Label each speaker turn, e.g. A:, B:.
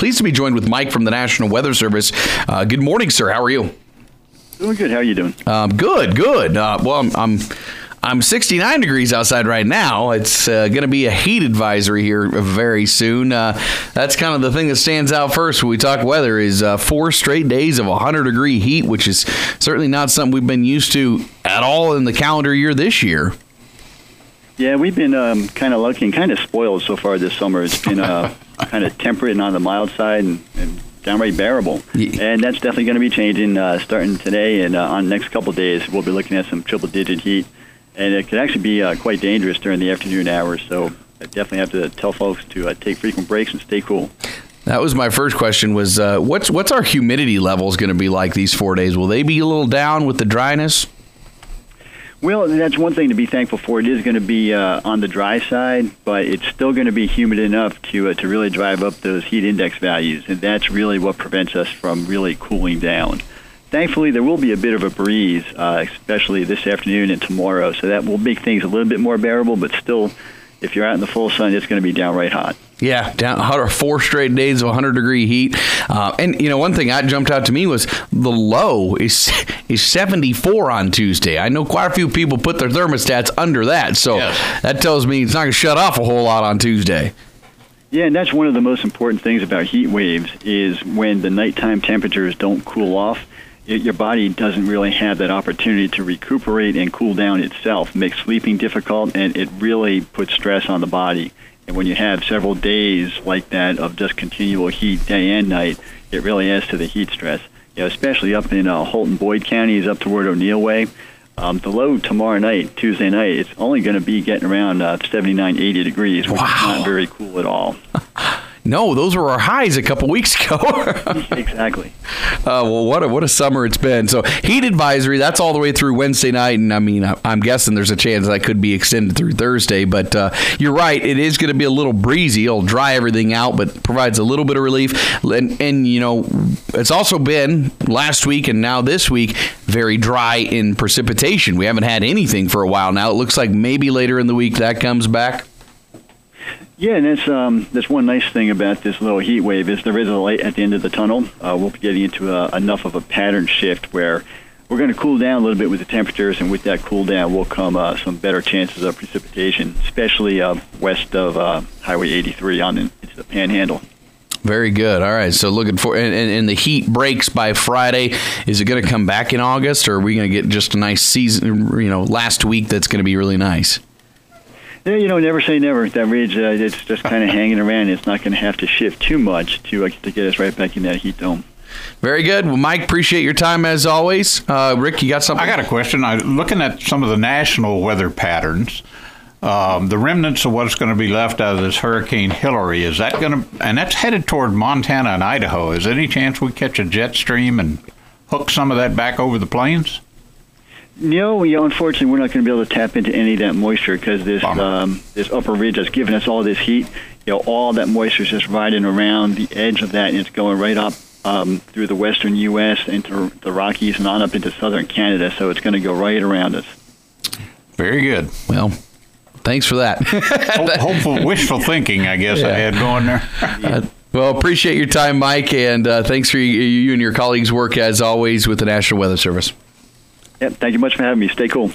A: pleased to be joined with Mike from the National Weather Service. Good morning, sir. How are you?
B: Doing good. How are you doing?
A: Good. Well, I'm 69 degrees outside right now. It's going to be a heat advisory here very soon. That's kind of the thing that stands out first when we talk weather is 4 straight days of 100-degree heat, which is certainly not something we've been used to at all in the calendar year this year. Yeah,
B: we've been kind of lucky and kind of spoiled so far this summer. It's been kind of temperate and on the mild side and downright bearable. Yeah. And that's definitely going to be changing starting today and on the next couple of days. We'll be looking at some triple-digit heat. And it could actually be quite dangerous during the afternoon hours. So I definitely have to tell folks to take frequent breaks and stay cool.
A: That was my first question was, what's our humidity levels going to be like these 4 days? Will they be a little down with the dryness?
B: Well, that's one thing to be thankful for. It is going to be on the dry side, but it's still going to be humid enough to really drive up those heat index values. And that's really what prevents us from really cooling down. Thankfully, there will be a bit of a breeze, especially this afternoon and tomorrow, so that will make things a little bit more bearable, but still, if you're out in the full sun, it's going to be downright hot.
A: Yeah, 4 straight days of 100-degree heat. And, one thing that jumped out to me was the low is 74 on Tuesday. I know quite a few people put their thermostats under that, so That tells me it's not going to shut off a whole lot on Tuesday.
B: Yeah, and that's one of the most important things about heat waves is when the nighttime temperatures don't cool off, your body doesn't really have that opportunity to recuperate and cool down itself. It makes sleeping difficult, and it really puts stress on the body. And when you have several days like that of just continual heat day and night, it really adds to the heat stress. Especially up in Holton Boyd counties up toward O'Neill Way. The low tomorrow night, Tuesday night, it's only going to be getting around 79, 80 degrees, which is not very cool at all.
A: No, those were our highs a couple weeks ago.
B: Exactly.
A: Well, what a summer it's been. So heat advisory, that's all the way through Wednesday night. And I'm guessing there's a chance that could be extended through Thursday. But you're right. It is going to be a little breezy. It'll dry everything out, but provides a little bit of relief. And it's also been last week and now this week very dry in precipitation. We haven't had anything for a while now. It looks like maybe later in the week that comes back.
B: Yeah, and that's one nice thing about this little heat wave is there is a light at the end of the tunnel. We'll be getting into enough of a pattern shift where we're going to cool down a little bit with the temperatures, and with that cool down will come some better chances of precipitation, especially west of Highway 83 on into the Panhandle.
A: Very good. All right, so looking for and the heat breaks by Friday. Is it going to come back in August, or are we going to get just a nice season? Last week that's going to be really nice.
B: Yeah, never say never. That ridge, it's just kind of hanging around. It's not going to have to shift too much to get us right back in that heat dome.
A: Very good. Well, Mike, appreciate your time as always. Rick, you got something?
C: I got a question. Looking at some of the national weather patterns, the remnants of what's going to be left out of this Hurricane Hillary, is that going to, and that's headed toward Montana and Idaho. Is there any chance we catch a jet stream and hook some of that back over the plains?
B: No, unfortunately, we're not going to be able to tap into any of that moisture because this upper ridge that's giving us all this heat, all that moisture is just riding around the edge of that, and it's going right up through the western U.S. into the Rockies and on up into southern Canada, so it's going to go right around us.
C: Very good.
A: Well, thanks for that.
C: Hopeful, wishful thinking, I guess, I had going there.
A: Well, appreciate your time, Mike, and thanks for you and your colleagues' work, as always, with the National Weather Service.
B: Yep, thank you much for having me. Stay cool.